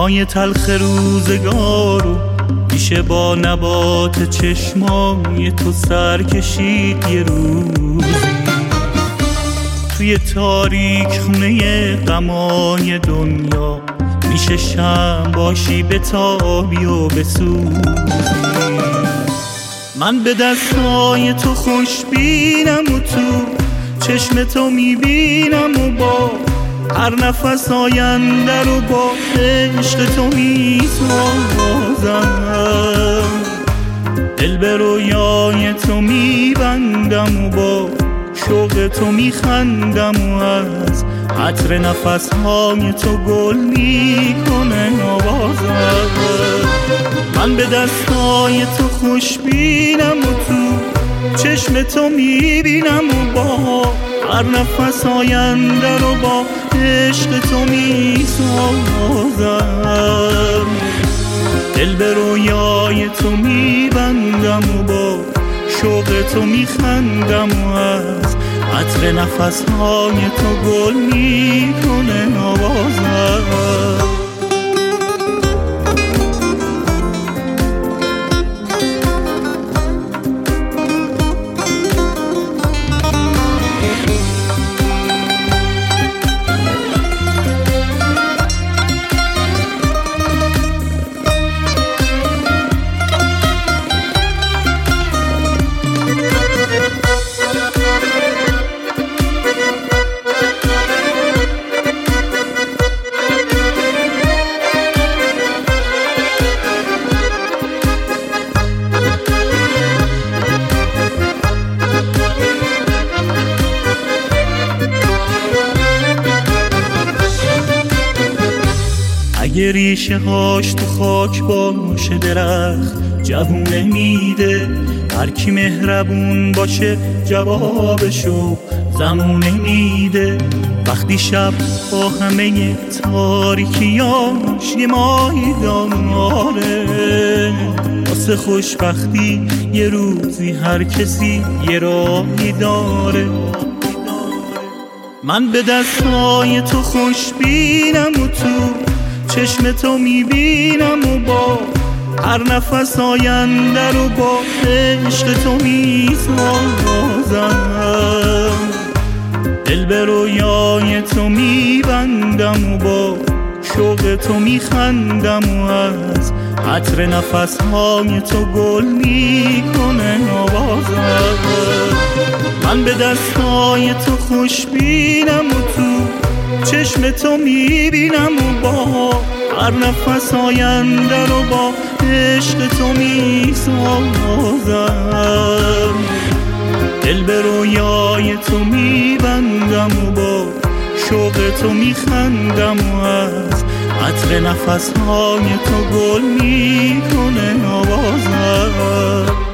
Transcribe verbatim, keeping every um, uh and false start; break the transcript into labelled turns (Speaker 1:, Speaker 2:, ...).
Speaker 1: مای تلخ روزگارو میشه با نبات چشمای تو سر کشید یه روزی. توی تاریک خونه غمای دنیا میشه شم باشی به تابی و بسوزی. من به دستای تو خوشبینم و تو چشم تو میبینم و با هر نفس آینده رو با عشق تو میسازم. دل به رویای تو میبندم و با شوق تو میخندم و از عطر نفسهای تو گل میکنه آوازم. من به دستای تو خوشبینم و تو چشم تو میبینم و با هر نفس آینده رو با عشق تو میسازم. دل به رویای تو میبندم و با شوق تو میخندم و از عطر نفسهای تو گل میکنه آوازم. اگه ریشه هاش تو خاک باشه درخت جوونه میده، هر کی مهربون باشه جوابشو زمونه میده. وقتی شب با همه تاریکیاش یه ماهی داره، واسه خوشبختی یه روزی هر کسی یه راهی داره. من به دستای تو خوشبینم و تو چشم تو میبینم و با هر نفس آینده رو با عشق تو میسازم. دل به رویای تو میبندم و با شوق تو میخندم و از عطر نفسهای تو گل میکنه آوازم. من به دستای تو خوشبینم و تو چشم تو میبینم و با هر نفس آینده رو با عشق تو میسازم. دل به رویای تو میبندم و با شوق تو میخندم و از عطر نفسهای تو گل میکنه آوازم.